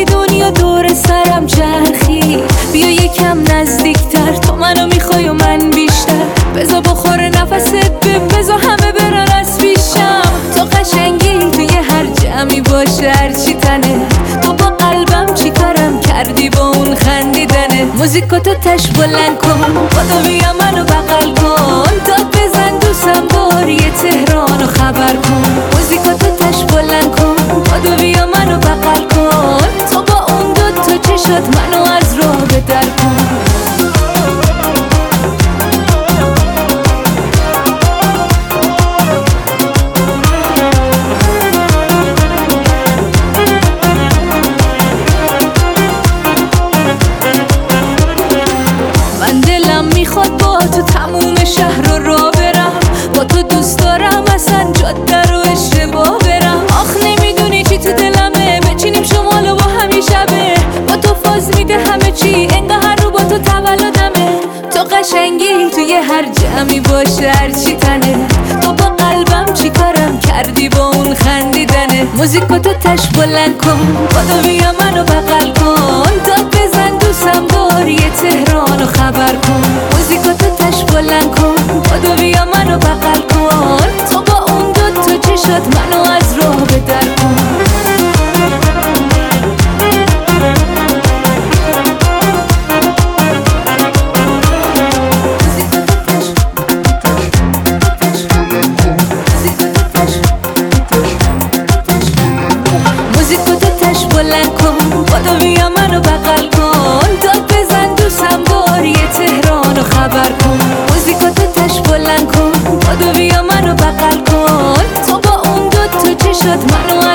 دنیا دور سرم چرخی. بیا یکم نزدیکتر، تو منو میخوای و من بیشتر. بذار بخوره نفست، بذار همه برن از پیشم. تو قشنگی توی هر جمعی باشه هرچی تنه. تو با قلبم چی کارم کردی با اون خندیدنه. موزیکاتو تش بلند کن، بادو بیا منو بغل کن. داد بزن دوستم بار یه تهرانو خبر کن. موزیکاتو تش بلند کن، بادو بیا منو بغل کن. تو با اون دوتا چشات منو از راه به در کن. میخواد با تو تموم شهر رو را برم. با تو دوست دارم اصلا جاده رو اشتباه برم. آخ نمیدونی چی تو دلمه، بچینیم شمال و با همی شبه. با تو فاز میده همه چی، انگار هر رو با تو تولدمه. تو قشنگی توی هر جمعی باشه هرچی تنه. تو با قلبم چی کارم کردی با اون خندیدنه. موزیکاتو تش بلند کن، بادو بیا منو بغل کن. داد بزن دوستم بار یه تهرانو خبر کن. موزیکاتو تش بلند کن، بادو بیا منو بغل کن. تو با اون دوتا چشات منو از راه به در کن. موزیکاتو تش بلند کن، بادو بیا منو بغل کن. داد بزن دوستم بار یه تهرانو خبر کن. موزیکاتو تش بلند کن، بادو بیا منو بغل کن. تو با اون دوتا چشات منو